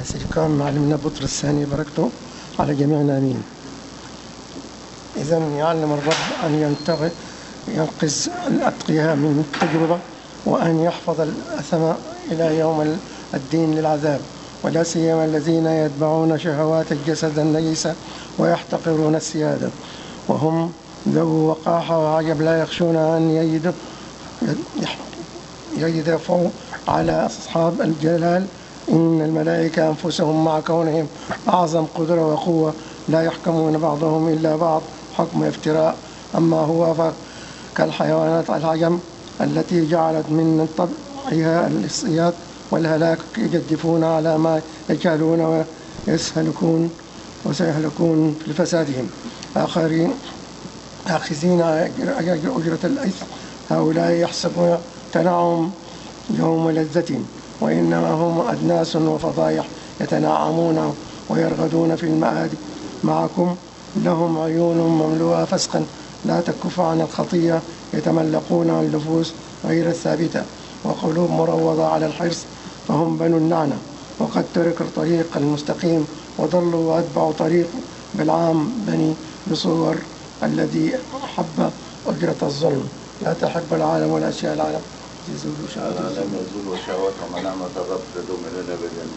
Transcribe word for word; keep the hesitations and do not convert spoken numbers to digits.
سيكون معلمنا بطرس الثاني بركته على جميعنا آمين. إذا يعلم الرب أن ينتقذ ينقذ الأتقياء من التجربة، وأن يحفظ الأثم إلى يوم الدين للعذاب، ولا سيما الذين يتبعون شهوات الجسد النجسة ويحتقرون السيادة، وهم ذو وقاحة وعجب لا يخشون أن يجدوا يدافعوا على أصحاب الجلال. إن الملائكة أنفسهم مع كونهم أعظم قدرة وقوة لا يحكمون بعضهم إلا بعض حكم افتراء، أما هو كالحيوانات العجم التي جعلت من طبعها الاصطياد والهلاك، يجدفون على ما يجهلون ويسهلكون وسيهلكون في فسادهم. آخرين آخذين أجرة الإثم، هؤلاء يحسبون تنعم يوم لذة، وإنما هم أدناس وفضايح يتنعمون ويرغدون في المآد معكم. لهم عيون مملوءة فسقا لا تكف عن الخطية، يتملقون النفوس غير الثابتة، وقلوب مروضة على الحرص، فهم بنو اللعنة، وقد تركوا الطريق المستقيم وضلوا وأتبعوا طريق بالعام بني بصور الذي أحب أجرة الظلم. لا تحب العالم ولا أشياء العالم يزول شهواتهم ونعمة الرب تدوم إلينا بالجميع.